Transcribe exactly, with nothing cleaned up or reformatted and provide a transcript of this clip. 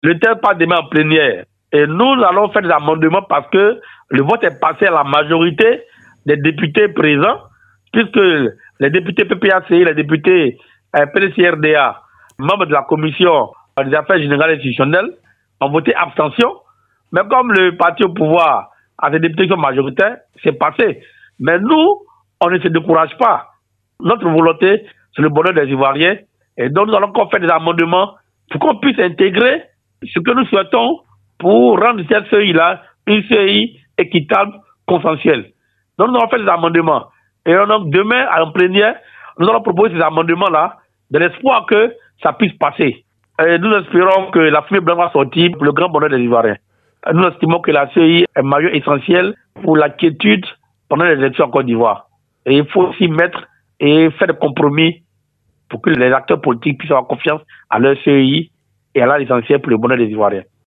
Le texte passe demain en plénière. Et nous allons faire des amendements parce que le vote est passé à la majorité des députés présents, puisque les députés P P A C I, les députés P D C R D A, membres de la commission des affaires générales institutionnelles, ont voté abstention. Mais comme le parti au pouvoir a des députés qui sont majoritaires, c'est passé. Mais nous, on ne se décourage pas. Notre volonté, c'est le bonheur des Ivoiriens. Et donc, nous allons encore faire des amendements pour qu'on puisse intégrer ce que nous souhaitons pour rendre cette C I là une C I équitable, consensuelle. Donc, nous allons faire des amendements. Et donc, demain, en plénière, nous allons proposer ces amendements-là dans l'espoir que ça puisse passer. Et nous espérons que la fumée blanche va sortir pour le grand bonheur des Ivoiriens. Nous estimons que la C I est un maillon essentiel pour la quiétude pendant les élections en Côte d'Ivoire. Et il faut aussi mettre et faire des compromis pour que les acteurs politiques puissent avoir confiance à leur C I et à l'essentiel pour le bonheur des Ivoiriens.